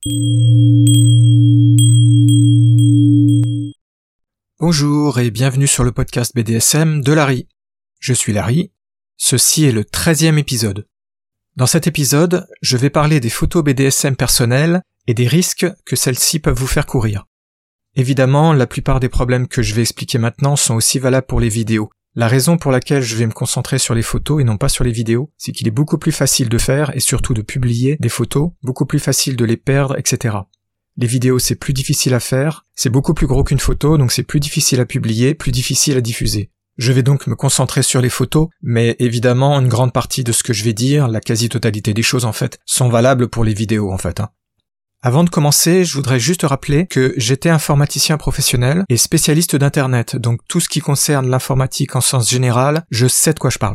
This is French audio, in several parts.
Bonjour et bienvenue sur le podcast BDSM de Larry. Je suis Larry, ceci est le 13e épisode. Dans cet épisode, je vais parler des photos BDSM personnelles et des risques que celles-ci peuvent vous faire courir. Évidemment, la plupart des problèmes que je vais expliquer maintenant sont aussi valables pour les vidéos. La raison pour laquelle je vais me concentrer sur les photos et non pas sur les vidéos, c'est qu'il est beaucoup plus facile de faire et surtout de publier des photos, beaucoup plus facile de les perdre, etc. Les vidéos c'est plus difficile à faire, c'est beaucoup plus gros qu'une photo, donc c'est plus difficile à publier, plus difficile à diffuser. Je vais donc me concentrer sur les photos, mais évidemment une grande partie de ce que je vais dire, la quasi-totalité des choses en fait, sont valables pour les vidéos en fait. Avant de commencer, je voudrais juste rappeler que j'étais informaticien professionnel et spécialiste d'internet, donc tout ce qui concerne l'informatique en sens général, je sais de quoi je parle.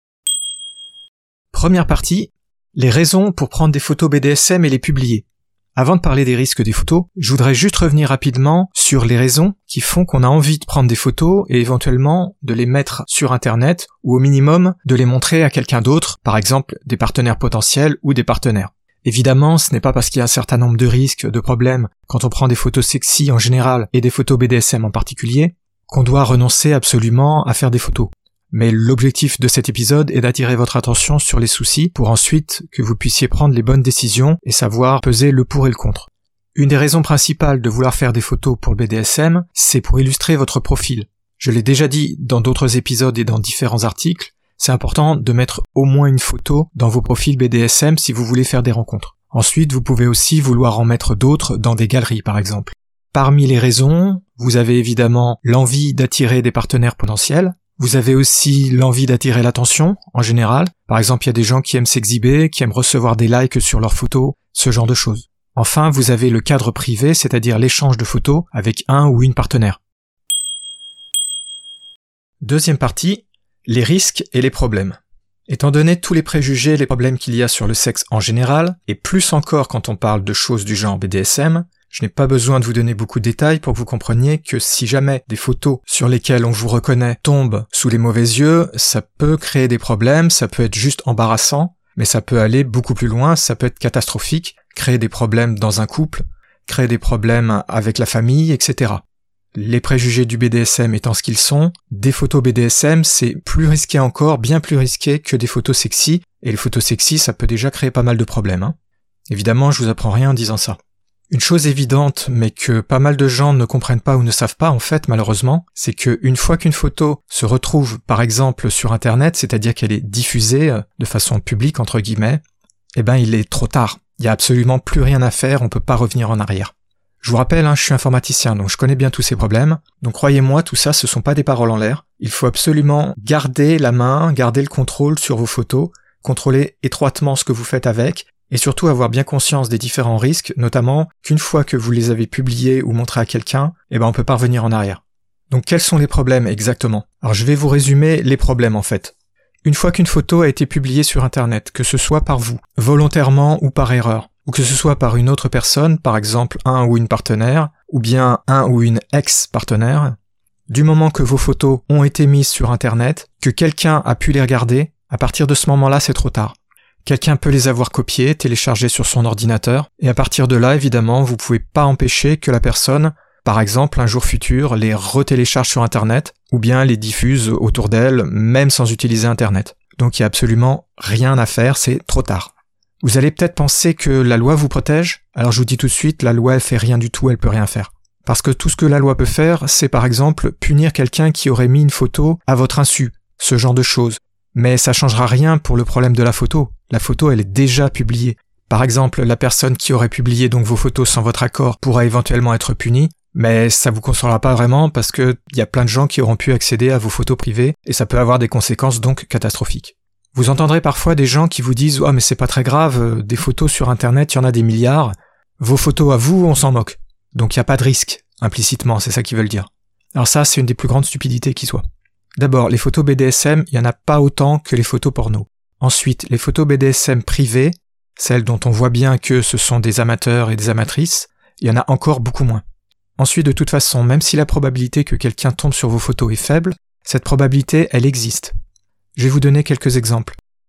Première partie, les raisons pour prendre des photos BDSM et les publier. Avant de parler des risques des photos, je voudrais juste revenir rapidement sur les raisons qui font qu'on a envie de prendre des photos et éventuellement de les mettre sur internet ou au minimum de les montrer à quelqu'un d'autre, par exemple des partenaires potentiels ou des partenaires. Évidemment, ce n'est pas parce qu'il y a un certain nombre de risques, de problèmes, quand on prend des photos sexy en général et des photos BDSM en particulier, qu'on doit renoncer absolument à faire des photos. Mais l'objectif de cet épisode est d'attirer votre attention sur les soucis pour ensuite que vous puissiez prendre les bonnes décisions et savoir peser le pour et le contre. Une des raisons principales de vouloir faire des photos pour le BDSM, c'est pour illustrer votre profil. Je l'ai déjà dit dans d'autres épisodes et dans différents articles, c'est important de mettre au moins une photo dans vos profils BDSM si vous voulez faire des rencontres. Ensuite, vous pouvez aussi vouloir en mettre d'autres dans des galeries par exemple. Parmi les raisons, vous avez évidemment l'envie d'attirer des partenaires potentiels. Vous avez aussi l'envie d'attirer l'attention, en général. Par exemple, il y a des gens qui aiment s'exhiber, qui aiment recevoir des likes sur leurs photos, ce genre de choses. Enfin, vous avez le cadre privé, c'est-à-dire l'échange de photos avec un ou une partenaire. Deuxième partie, les risques et les problèmes. Étant donné tous les préjugés et les problèmes qu'il y a sur le sexe en général, et plus encore quand on parle de choses du genre BDSM, je n'ai pas besoin de vous donner beaucoup de détails pour que vous compreniez que si jamais des photos sur lesquelles on vous reconnaît tombent sous les mauvais yeux, ça peut créer des problèmes, ça peut être juste embarrassant, mais ça peut aller beaucoup plus loin, ça peut être catastrophique, créer des problèmes dans un couple, créer des problèmes avec la famille, etc. Les préjugés du BDSM étant ce qu'ils sont, des photos BDSM c'est plus risqué encore, bien plus risqué que des photos sexy, et les photos sexy ça peut déjà créer pas mal de problèmes. Évidemment, je vous apprends rien en disant ça. Une chose évidente, mais que pas mal de gens ne comprennent pas ou ne savent pas en fait malheureusement, c'est que une fois qu'une photo se retrouve par exemple sur internet, c'est-à-dire qu'elle est diffusée de façon publique entre guillemets, il est trop tard. Il y a absolument plus rien à faire, on peut pas revenir en arrière. Je vous rappelle, je suis informaticien, donc je connais bien tous ces problèmes, donc croyez-moi, tout ça ce sont pas des paroles en l'air. Il faut absolument garder la main, garder le contrôle sur vos photos, contrôler étroitement ce que vous faites avec, et surtout avoir bien conscience des différents risques, notamment qu'une fois que vous les avez publiés ou montrés à quelqu'un, on peut pas revenir en arrière. Donc quels sont les problèmes exactement ? Alors je vais vous résumer les problèmes en fait. Une fois qu'une photo a été publiée sur internet, que ce soit par vous, volontairement ou par erreur, ou que ce soit par une autre personne, par exemple un ou une partenaire, ou bien un ou une ex-partenaire, du moment que vos photos ont été mises sur internet, que quelqu'un a pu les regarder, à partir de ce moment-là c'est trop tard. Quelqu'un peut les avoir copiés, téléchargés sur son ordinateur, et à partir de là, évidemment, vous pouvez pas empêcher que la personne, par exemple, un jour futur, les retélécharge sur Internet, ou bien les diffuse autour d'elle, même sans utiliser Internet. Donc il y a absolument rien à faire, c'est trop tard. Vous allez peut-être penser que la loi vous protège, alors je vous dis tout de suite, la loi elle fait rien du tout, elle peut rien faire. Parce que tout ce que la loi peut faire, c'est par exemple punir quelqu'un qui aurait mis une photo à votre insu, ce genre de choses. Mais ça changera rien pour le problème de la photo. La photo, elle est déjà publiée. Par exemple, la personne qui aurait publié donc vos photos sans votre accord pourra éventuellement être punie, mais ça vous consolera pas vraiment parce que y a plein de gens qui auront pu accéder à vos photos privées et ça peut avoir des conséquences donc catastrophiques. Vous entendrez parfois des gens qui vous disent « Oh mais c'est pas très grave, des photos sur internet, il y en a des milliards. Vos photos à vous, on s'en moque. » Donc il y a pas de risque, implicitement, c'est ça qu'ils veulent dire. Alors ça, c'est une des plus grandes stupidités qui soit. D'abord, les photos BDSM, il y en a pas autant que les photos porno. Ensuite, les photos BDSM privées, celles dont on voit bien que ce sont des amateurs et des amatrices, il y en a encore beaucoup moins. Ensuite, de toute façon, même si la probabilité que quelqu'un tombe sur vos photos est faible, cette probabilité, elle existe. Je vais vous donner quelques exemples.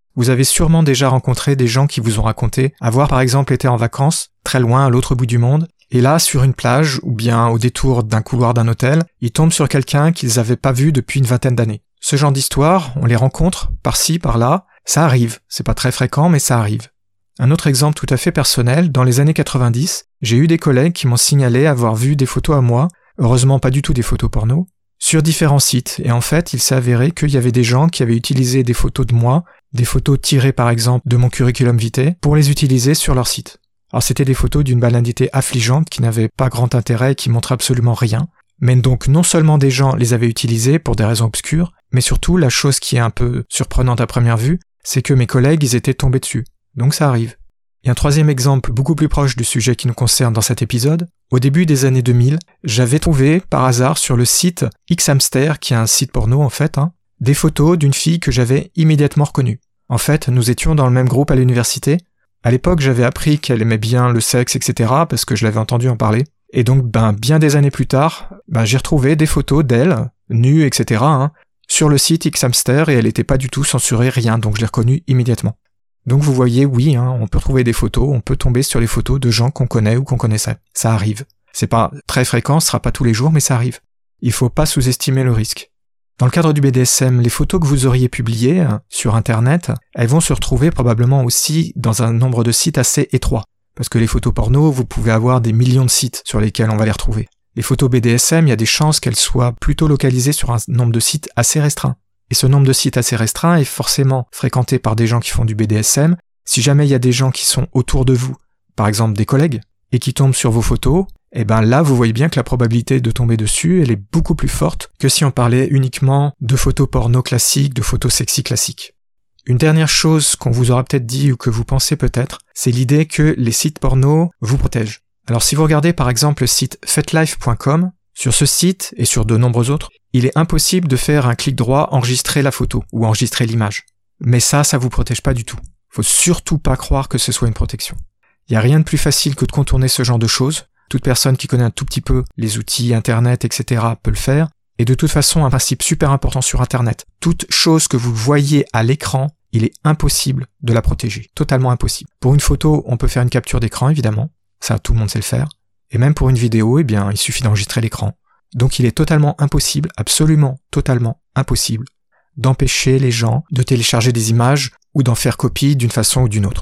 Vous avez sûrement déjà rencontré des gens qui vous ont raconté avoir par exemple été en vacances, très loin à l'autre bout du monde, et là, sur une plage, ou bien au détour d'un couloir d'un hôtel, ils tombent sur quelqu'un qu'ils n'avaient pas vu depuis une vingtaine d'années. Ce genre d'histoire, on les rencontre, par-ci, par-là, ça arrive. C'est pas très fréquent, mais ça arrive. Un autre exemple tout à fait personnel, dans les années 90, j'ai eu des collègues qui m'ont signalé avoir vu des photos à moi, heureusement pas du tout des photos porno, sur différents sites, et en fait, il s'est avéré qu'il y avait des gens qui avaient utilisé des photos de moi, des photos tirées par exemple de mon curriculum vitae, pour les utiliser sur leur site. Alors c'était des photos d'une banalité affligeante qui n'avaient pas grand intérêt et qui montraient absolument rien. Mais donc non seulement des gens les avaient utilisées pour des raisons obscures, mais surtout la chose qui est un peu surprenante à première vue, c'est que mes collègues ils étaient tombés dessus. Donc ça arrive. Et un troisième exemple beaucoup plus proche du sujet qui nous concerne dans cet épisode, au début des années 2000, j'avais trouvé par hasard sur le site Xhamster, qui est un site porno en fait, des photos d'une fille que j'avais immédiatement reconnue. En fait, nous étions dans le même groupe à l'université. À l'époque, j'avais appris qu'elle aimait bien le sexe, etc., parce que je l'avais entendu en parler. Et donc, bien des années plus tard, j'ai retrouvé des photos d'elle, nues, etc., sur le site Xhamster, et elle n'était pas du tout censurée, rien, donc je l'ai reconnue immédiatement. Donc vous voyez, oui, on peut trouver des photos, on peut tomber sur les photos de gens qu'on connaît ou qu'on connaissait. Ça arrive. C'est pas très fréquent, ce sera pas tous les jours, mais ça arrive. Il faut pas sous-estimer le risque. Dans le cadre du BDSM, les photos que vous auriez publiées sur Internet, elles vont se retrouver probablement aussi dans un nombre de sites assez étroit. Parce que les photos porno, vous pouvez avoir des millions de sites sur lesquels on va les retrouver. Les photos BDSM, il y a des chances qu'elles soient plutôt localisées sur un nombre de sites assez restreint. Et ce nombre de sites assez restreint est forcément fréquenté par des gens qui font du BDSM. Si jamais il y a des gens qui sont autour de vous, par exemple des collègues, et qui tombent sur vos photos, là, vous voyez bien que la probabilité de tomber dessus, elle est beaucoup plus forte que si on parlait uniquement de photos porno classiques, de photos sexy classiques. Une dernière chose qu'on vous aura peut-être dit ou que vous pensez peut-être, c'est l'idée que les sites porno vous protègent. Alors si vous regardez par exemple le site fetlife.com, sur ce site et sur de nombreux autres, il est impossible de faire un clic droit, enregistrer la photo ou enregistrer l'image. Mais ça vous protège pas du tout. Faut surtout pas croire que ce soit une protection. Il y a rien de plus facile que de contourner ce genre de choses. Toute personne qui connaît un tout petit peu les outils, Internet, etc. peut le faire. Et de toute façon, un principe super important sur Internet. Toute chose que vous voyez à l'écran, il est impossible de la protéger. Totalement impossible. Pour une photo, on peut faire une capture d'écran, évidemment. Ça, tout le monde sait le faire. Et même pour une vidéo, il suffit d'enregistrer l'écran. Donc il est totalement impossible, absolument totalement impossible, d'empêcher les gens de télécharger des images ou d'en faire copie d'une façon ou d'une autre.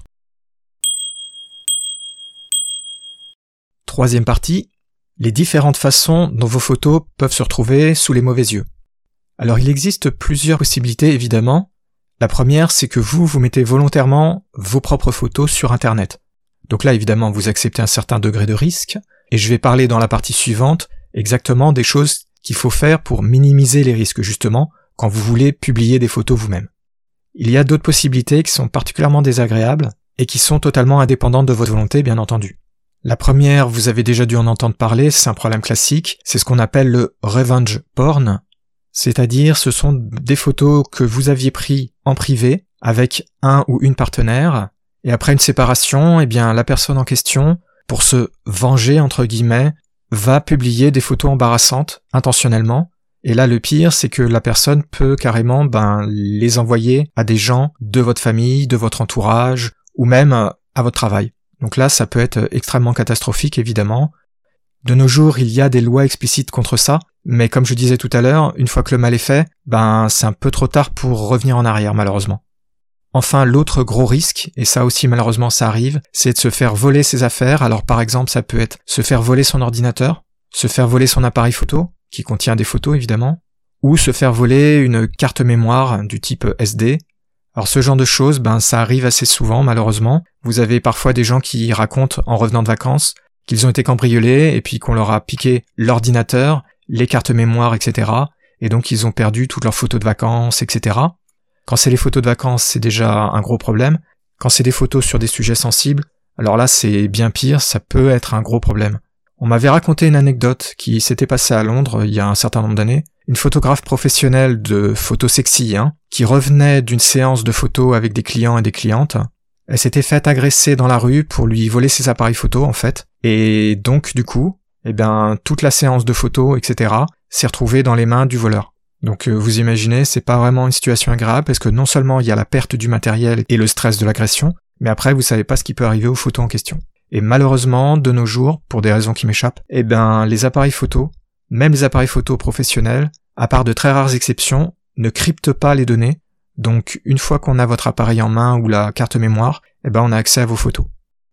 Troisième partie, les différentes façons dont vos photos peuvent se retrouver sous les mauvais yeux. Alors il existe plusieurs possibilités évidemment. La première, c'est que vous mettez volontairement vos propres photos sur Internet. Donc là évidemment vous acceptez un certain degré de risque, et je vais parler dans la partie suivante exactement des choses qu'il faut faire pour minimiser les risques justement quand vous voulez publier des photos vous-même. Il y a d'autres possibilités qui sont particulièrement désagréables et qui sont totalement indépendantes de votre volonté bien entendu. La première, vous avez déjà dû en entendre parler, c'est un problème classique, c'est ce qu'on appelle le revenge porn, c'est-à-dire ce sont des photos que vous aviez prises en privé avec un ou une partenaire, et après une séparation, la personne en question, pour se venger entre guillemets, va publier des photos embarrassantes intentionnellement. Et là, le pire, c'est que la personne peut carrément les envoyer à des gens de votre famille, de votre entourage, ou même à votre travail. Donc là, ça peut être extrêmement catastrophique, évidemment. De nos jours, il y a des lois explicites contre ça, mais comme je disais tout à l'heure, une fois que le mal est fait, c'est un peu trop tard pour revenir en arrière, malheureusement. Enfin, l'autre gros risque, et ça aussi malheureusement ça arrive, c'est de se faire voler ses affaires. Alors par exemple, ça peut être se faire voler son ordinateur, se faire voler son appareil photo, qui contient des photos évidemment, ou se faire voler une carte mémoire du type SD. Alors ce genre de choses, ça arrive assez souvent malheureusement. Vous avez parfois des gens qui racontent en revenant de vacances qu'ils ont été cambriolés et puis qu'on leur a piqué l'ordinateur, les cartes mémoire, etc. Et donc ils ont perdu toutes leurs photos de vacances, etc. Quand c'est les photos de vacances, c'est déjà un gros problème. Quand c'est des photos sur des sujets sensibles, alors là c'est bien pire, ça peut être un gros problème. On m'avait raconté une anecdote qui s'était passée à Londres il y a un certain nombre d'années. Une photographe professionnelle de photos sexy, qui revenait d'une séance de photos avec des clients et des clientes. Elle s'était faite agresser dans la rue pour lui voler ses appareils photos en fait. Et donc du coup, toute la séance de photos, etc. s'est retrouvée dans les mains du voleur. Donc vous imaginez, c'est pas vraiment une situation agréable parce que non seulement il y a la perte du matériel et le stress de l'agression, mais après vous savez pas ce qui peut arriver aux photos en question. Et malheureusement, de nos jours, pour des raisons qui m'échappent, les appareils photo, même les appareils photo professionnels, à part de très rares exceptions, ne cryptent pas les données. Donc une fois qu'on a votre appareil en main ou la carte mémoire, on a accès à vos photos.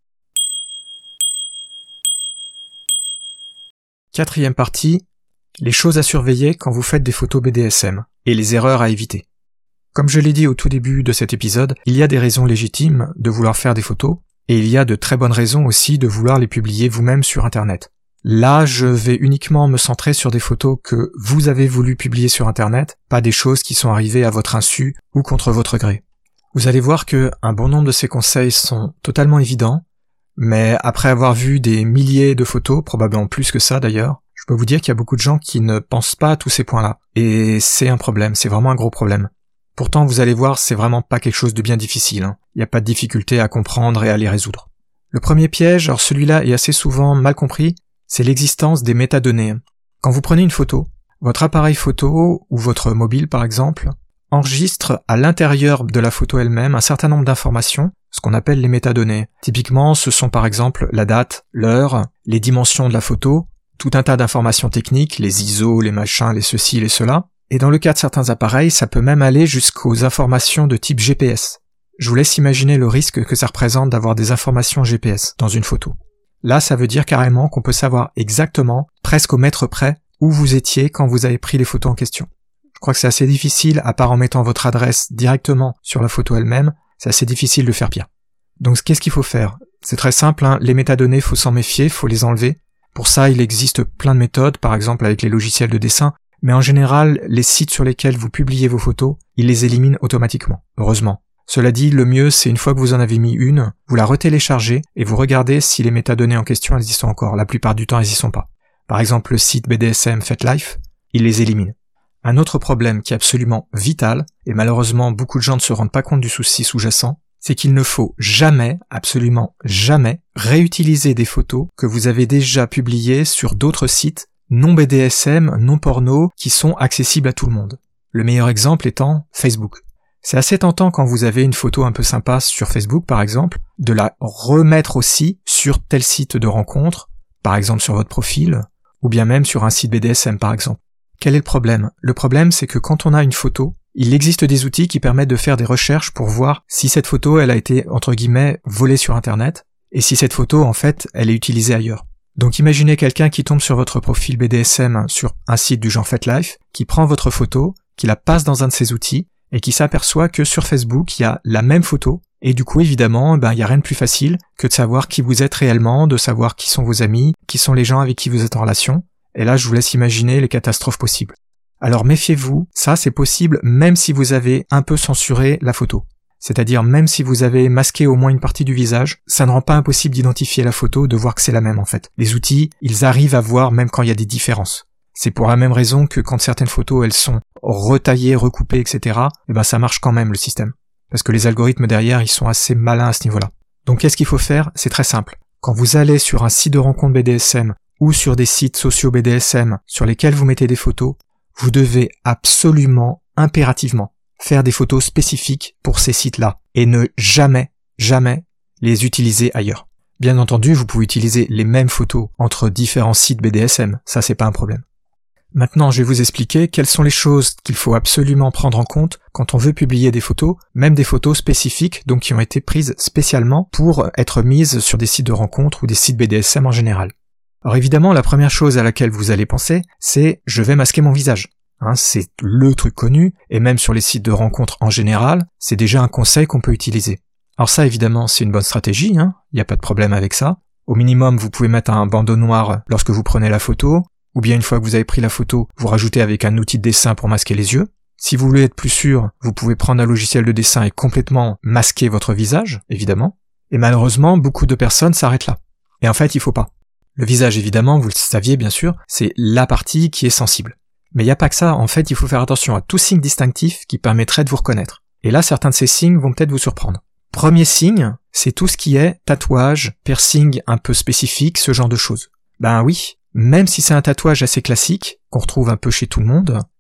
4e partie, les choses à surveiller quand vous faites des photos BDSM, et les erreurs à éviter. Comme je l'ai dit au tout début de cet épisode, il y a des raisons légitimes de vouloir faire des photos, et il y a de très bonnes raisons aussi de vouloir les publier vous-même sur Internet. Là, je vais uniquement me centrer sur des photos que vous avez voulu publier sur Internet, pas des choses qui sont arrivées à votre insu ou contre votre gré. Vous allez voir que un bon nombre de ces conseils sont totalement évidents, mais après avoir vu des milliers de photos, probablement plus que ça d'ailleurs, je peux vous dire qu'il y a beaucoup de gens qui ne pensent pas à tous ces points-là. Et c'est un problème, c'est vraiment un gros problème. Pourtant, vous allez voir, c'est vraiment pas quelque chose de bien difficile. Il n'y a pas de difficulté à comprendre et à les résoudre. Le premier piège, alors celui-là est assez souvent mal compris, c'est l'existence des métadonnées. Quand vous prenez une photo, votre appareil photo, ou votre mobile par exemple, enregistre à l'intérieur de la photo elle-même un certain nombre d'informations, ce qu'on appelle les métadonnées. Typiquement, ce sont par exemple la date, l'heure, les dimensions de la photo, tout un tas d'informations techniques, les ISO, les machins, les ceci, les cela. Et dans le cas de certains appareils, ça peut même aller jusqu'aux informations de type GPS. Je vous laisse imaginer le risque que ça représente d'avoir des informations GPS dans une photo. Là, ça veut dire carrément qu'on peut savoir exactement, presque au mètre près, où vous étiez quand vous avez pris les photos en question. Je crois que c'est assez difficile, à part en mettant votre adresse directement sur la photo elle-même, c'est assez difficile de faire pire. Donc qu'est-ce qu'il faut faire? C'est très simple, les métadonnées, faut s'en méfier, faut les enlever. Pour ça, il existe plein de méthodes, par exemple avec les logiciels de dessin, mais en général, les sites sur lesquels vous publiez vos photos, ils les éliminent automatiquement, heureusement. Cela dit, le mieux, c'est une fois que vous en avez mis une, vous la retéléchargez et vous regardez si les métadonnées en question, elles y sont encore. La plupart du temps, elles y sont pas. Par exemple, le site BDSM FetLife, il les élimine. Un autre problème qui est absolument vital, et malheureusement beaucoup de gens ne se rendent pas compte du souci sous-jacent, c'est qu'il ne faut jamais, absolument jamais, réutiliser des photos que vous avez déjà publiées sur d'autres sites non BDSM, non porno, qui sont accessibles à tout le monde. Le meilleur exemple étant Facebook. C'est assez tentant quand vous avez une photo un peu sympa sur Facebook par exemple, de la remettre aussi sur tel site de rencontre, par exemple sur votre profil, ou bien même sur un site BDSM par exemple. Quel est le problème? Le problème c'est que quand on a une photo, il existe des outils qui permettent de faire des recherches pour voir si cette photo elle a été entre guillemets volée sur internet, et si cette photo en fait elle est utilisée ailleurs. Donc imaginez quelqu'un qui tombe sur votre profil BDSM sur un site du genre FetLife, qui prend votre photo, qui la passe dans un de ses outils, et qui s'aperçoit que sur Facebook, il y a la même photo, et du coup, évidemment, il y a rien de plus facile que de savoir qui vous êtes réellement, de savoir qui sont vos amis, qui sont les gens avec qui vous êtes en relation, et là, je vous laisse imaginer les catastrophes possibles. Alors méfiez-vous, ça c'est possible même si vous avez un peu censuré la photo. C'est-à-dire même si vous avez masqué au moins une partie du visage, ça ne rend pas impossible d'identifier la photo, de voir que c'est la même en fait. Les outils, ils arrivent à voir même quand il y a des différences. C'est pour la même raison que quand certaines photos elles sont retaillées, recoupées, etc., ça marche quand même le système. Parce que les algorithmes derrière, ils sont assez malins à ce niveau-là. Donc qu'est-ce qu'il faut faire? C'est très simple. Quand vous allez sur un site de rencontre BDSM ou sur des sites sociaux BDSM sur lesquels vous mettez des photos, vous devez absolument, impérativement, faire des photos spécifiques pour ces sites-là et ne jamais, jamais les utiliser ailleurs. Bien entendu, vous pouvez utiliser les mêmes photos entre différents sites BDSM, ça c'est pas un problème. Maintenant, je vais vous expliquer quelles sont les choses qu'il faut absolument prendre en compte quand on veut publier des photos, même des photos spécifiques, donc qui ont été prises spécialement pour être mises sur des sites de rencontres ou des sites BDSM en général. Alors évidemment, la première chose à laquelle vous allez penser, c'est « je vais masquer mon visage ». C'est le truc connu, et même sur les sites de rencontres en général, c'est déjà un conseil qu'on peut utiliser. Alors ça, évidemment, c'est une bonne stratégie, il n'y a pas de problème avec ça. Au minimum, vous pouvez mettre un bandeau noir lorsque vous prenez la photo, ou bien une fois que vous avez pris la photo, vous rajoutez avec un outil de dessin pour masquer les yeux. Si vous voulez être plus sûr, vous pouvez prendre un logiciel de dessin et complètement masquer votre visage, évidemment. Et malheureusement, beaucoup de personnes s'arrêtent là. Et en fait, il faut pas. Le visage, évidemment, vous le saviez bien sûr, c'est la partie qui est sensible. Mais il n'y a pas que ça, en fait, il faut faire attention à tout signe distinctif qui permettrait de vous reconnaître. Et là, certains de ces signes vont peut-être vous surprendre. Premier signe, c'est tout ce qui est tatouage, piercing un peu spécifique, ce genre de choses. Ben oui, même si c'est un tatouage assez classique, qu'on retrouve un peu chez tout le monde,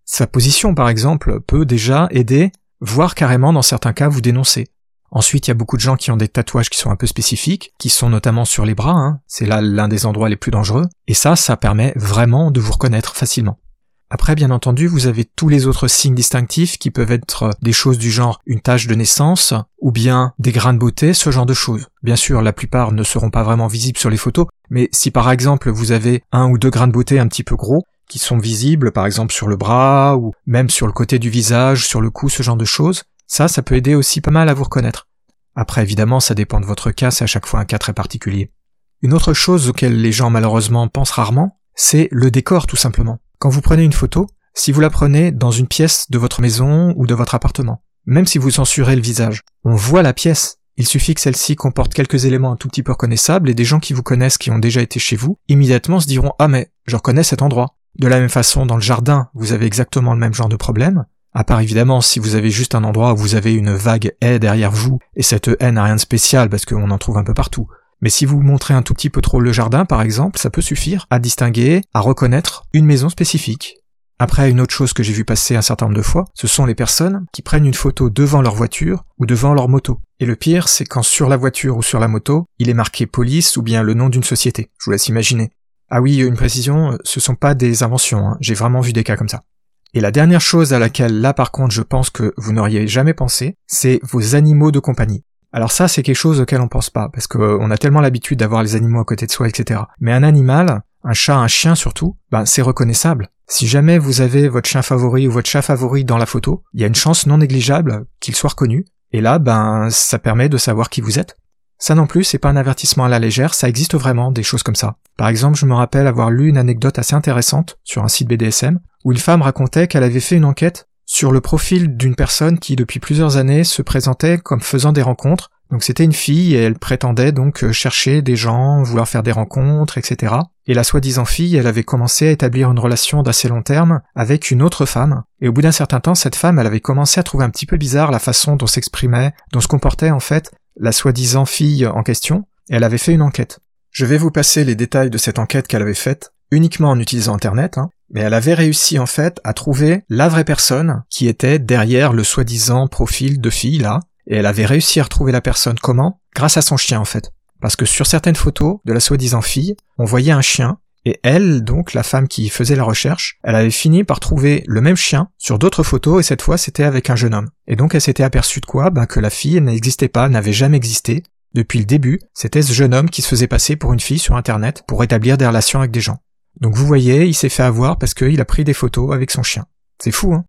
Sa position, par exemple, peut déjà aider, voire carrément dans certains cas vous dénoncer. Ensuite, il y a beaucoup de gens qui ont des tatouages qui sont un peu spécifiques, qui sont notamment sur les bras, c'est là l'un des endroits les plus dangereux, et ça permet vraiment de vous reconnaître facilement. Après, bien entendu, vous avez tous les autres signes distinctifs qui peuvent être des choses du genre une tache de naissance, ou bien des grains de beauté, ce genre de choses. Bien sûr, la plupart ne seront pas vraiment visibles sur les photos, mais si par exemple vous avez 1 ou 2 grains de beauté un petit peu gros, qui sont visibles par exemple sur le bras, ou même sur le côté du visage, sur le cou, ce genre de choses, ça peut aider aussi pas mal à vous reconnaître. Après, évidemment, ça dépend de votre cas, c'est à chaque fois un cas très particulier. Une autre chose auquel les gens malheureusement pensent rarement, c'est le décor tout simplement. Quand vous prenez une photo, si vous la prenez dans une pièce de votre maison ou de votre appartement, même si vous censurez le visage, on voit la pièce. Il suffit que celle-ci comporte quelques éléments un tout petit peu reconnaissables et des gens qui vous connaissent, qui ont déjà été chez vous, immédiatement se diront « Ah mais, je reconnais cet endroit ». De la même façon, dans le jardin, vous avez exactement le même genre de problème, à part évidemment si vous avez juste un endroit où vous avez une vague haie derrière vous, et cette haie n'a rien de spécial parce qu'on en trouve un peu partout. Mais si vous montrez un tout petit peu trop le jardin, par exemple, ça peut suffire à distinguer, à reconnaître une maison spécifique. Après, une autre chose que j'ai vu passer un certain nombre de fois, ce sont les personnes qui prennent une photo devant leur voiture ou devant leur moto. Et le pire, c'est quand sur la voiture ou sur la moto, il est marqué police ou bien le nom d'une société. Je vous laisse imaginer. Ah oui, une précision, ce sont pas des inventions, j'ai vraiment vu des cas comme ça. Et la dernière chose à laquelle, là par contre, je pense que vous n'auriez jamais pensé, c'est vos animaux de compagnie. Alors ça, c'est quelque chose auquel on pense pas, parce qu'on a tellement l'habitude d'avoir les animaux à côté de soi, etc. Mais un animal, un chat, un chien surtout, c'est reconnaissable. Si jamais vous avez votre chien favori ou votre chat favori dans la photo, il y a une chance non négligeable qu'il soit reconnu, et là, ça permet de savoir qui vous êtes. Ça non plus, c'est pas un avertissement à la légère, ça existe vraiment, des choses comme ça. Par exemple, je me rappelle avoir lu une anecdote assez intéressante sur un site BDSM, où une femme racontait qu'elle avait fait une enquête sur le profil d'une personne qui, depuis plusieurs années, se présentait comme faisant des rencontres. Donc c'était une fille et elle prétendait donc chercher des gens, vouloir faire des rencontres, etc. Et la soi-disant fille, elle avait commencé à établir une relation d'assez long terme avec une autre femme. Et au bout d'un certain temps, cette femme, elle avait commencé à trouver un petit peu bizarre la façon dont s'exprimait, dont se comportait en fait la soi-disant fille en question, et elle avait fait une enquête. Je vais vous passer les détails de cette enquête qu'elle avait faite, uniquement en utilisant Internet, mais elle avait réussi en fait à trouver la vraie personne qui était derrière le soi-disant profil de fille là, et elle avait réussi à retrouver la personne comment? Grâce à son chien en fait. Parce que sur certaines photos de la soi-disant fille, on voyait un chien, et elle, donc la femme qui faisait la recherche, elle avait fini par trouver le même chien sur d'autres photos, et cette fois c'était avec un jeune homme. Et donc elle s'était aperçue de quoi? Que la fille n'existait pas, n'avait jamais existé. Depuis le début, c'était ce jeune homme qui se faisait passer pour une fille sur Internet pour établir des relations avec des gens. Donc vous voyez, il s'est fait avoir parce qu'il a pris des photos avec son chien. C'est fou, hein?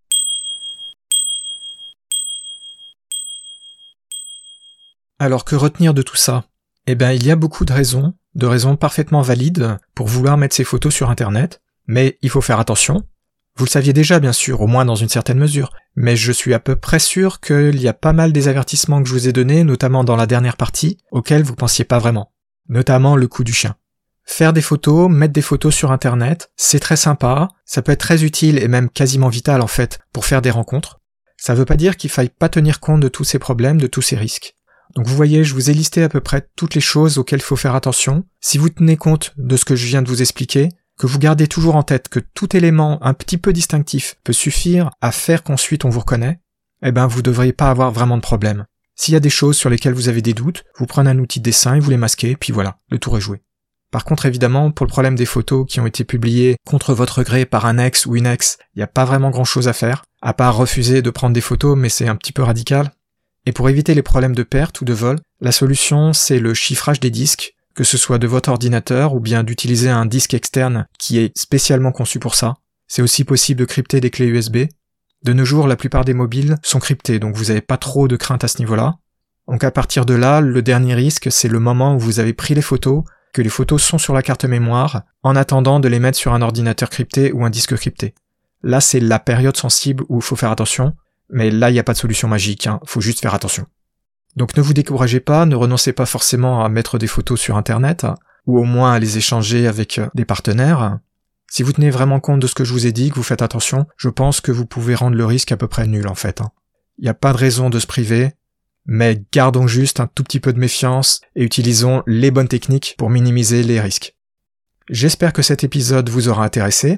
Alors que retenir de tout ça? Il y a beaucoup de raisons parfaitement valides pour vouloir mettre ces photos sur Internet, mais il faut faire attention. Vous le saviez déjà, bien sûr, au moins dans une certaine mesure, mais je suis à peu près sûr qu'il y a pas mal des avertissements que je vous ai donnés, notamment dans la dernière partie, auxquels vous pensiez pas vraiment. Notamment le coup du chien. Faire des photos, mettre des photos sur Internet, c'est très sympa, ça peut être très utile et même quasiment vital en fait pour faire des rencontres. Ça veut pas dire qu'il faille pas tenir compte de tous ces problèmes, de tous ces risques. Donc vous voyez, je vous ai listé à peu près toutes les choses auxquelles il faut faire attention. Si vous tenez compte de ce que je viens de vous expliquer, que vous gardez toujours en tête que tout élément un petit peu distinctif peut suffire à faire qu'ensuite on vous reconnaît, vous devriez pas avoir vraiment de problème. S'il y a des choses sur lesquelles vous avez des doutes, vous prenez un outil de dessin et vous les masquez, et puis voilà, le tour est joué. Par contre, évidemment, pour le problème des photos qui ont été publiées contre votre gré par un ex ou une ex, il n'y a pas vraiment grand chose à faire, à part refuser de prendre des photos, mais c'est un petit peu radical. Et pour éviter les problèmes de perte ou de vol, la solution c'est le chiffrage des disques, que ce soit de votre ordinateur ou bien d'utiliser un disque externe qui est spécialement conçu pour ça. C'est aussi possible de crypter des clés USB. De nos jours, la plupart des mobiles sont cryptés, donc vous n'avez pas trop de crainte à ce niveau-là. Donc à partir de là, le dernier risque, c'est le moment où vous avez pris les photos, que les photos sont sur la carte mémoire, en attendant de les mettre sur un ordinateur crypté ou un disque crypté. Là, c'est la période sensible où il faut faire attention, mais là, il n'y a pas de solution magique, faut juste faire attention. Donc ne vous découragez pas, ne renoncez pas forcément à mettre des photos sur Internet, ou au moins à les échanger avec des partenaires. Si vous tenez vraiment compte de ce que je vous ai dit, que vous faites attention, je pense que vous pouvez rendre le risque à peu près nul en fait. Il n'y a pas de raison de se priver, mais gardons juste un tout petit peu de méfiance et utilisons les bonnes techniques pour minimiser les risques. J'espère que cet épisode vous aura intéressé.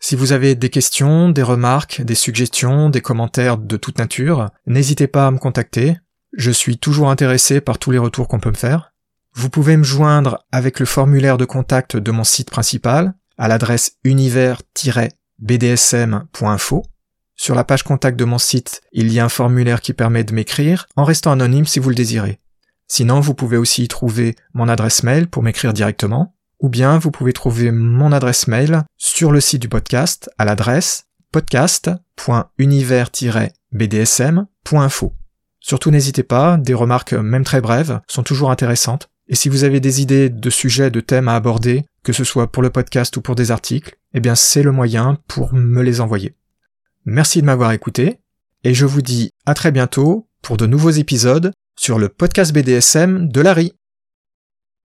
Si vous avez des questions, des remarques, des suggestions, des commentaires de toute nature, n'hésitez pas à me contacter. Je suis toujours intéressé par tous les retours qu'on peut me faire. Vous pouvez me joindre avec le formulaire de contact de mon site principal à l'adresse univers-bdsm.info. Sur la page contact de mon site, il y a un formulaire qui permet de m'écrire en restant anonyme si vous le désirez. Sinon, vous pouvez aussi y trouver mon adresse mail pour m'écrire directement, ou bien vous pouvez trouver mon adresse mail sur le site du podcast à l'adresse podcast.univers-bdsm.info. Surtout n'hésitez pas, des remarques même très brèves sont toujours intéressantes. Et si vous avez des idées de sujets, de thèmes à aborder, que ce soit pour le podcast ou pour des articles, eh bien c'est le moyen pour me les envoyer. Merci de m'avoir écouté, et je vous dis à très bientôt pour de nouveaux épisodes sur le podcast BDSM de Larry.